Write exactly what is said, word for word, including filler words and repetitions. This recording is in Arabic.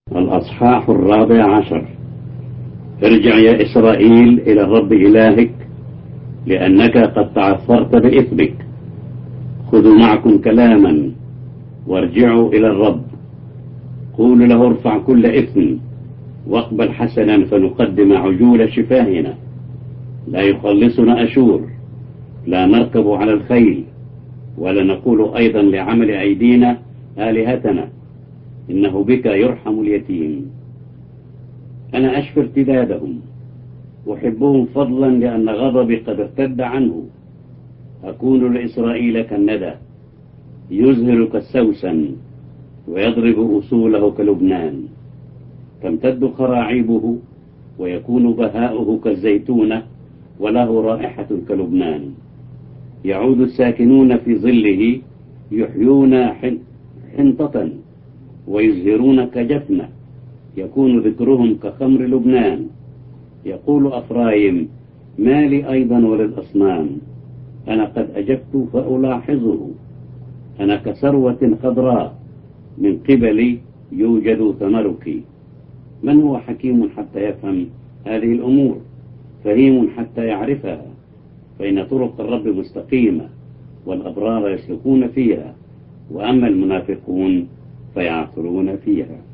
الأصحاح الرابع عشر. ارجع يا إسرائيل إلى الرب إلهك، لأنك قد تعثرت بإثمك. خذوا معكم كلاما وارجعوا إلى الرب. قولوا له: ارفع كل إثم واقبل حسنا، فنقدم عجول شفاهنا. لا يخلصنا أشور، لا نركب على الخيل، ولا نقول أيضا لعمل أيدينا آلهتنا. إنه بك يرحم اليتيم. أنا أشفي ارتدادهم، أحبهم فضلا لأن غضبي قد ارتد عنه. أكون لإسرائيل كالندى، يزهر كالسوسن، ويضرب أصوله كلبنان. تمتد خراعيبه، ويكون بهاؤه كالزيتونة، وله رائحة كلبنان. يعود الساكنون في ظله، يحيون حنطة ويزهرون كجفنة. يكون ذكرهم كخمر لبنان. يقول أفرايم: ما لي أيضا وللأصنام؟ أنا قد أجبت فألاحظه. أنا كثروة خضراء، من قبلي يوجد ثمرك. من هو حكيم حتى يفهم هذه الأمور؟ فهيم حتى يعرفها. فإن طرق الرب مستقيمة، والأبرار يسلكون فيها، وأما المنافقون فيعثرون فيها.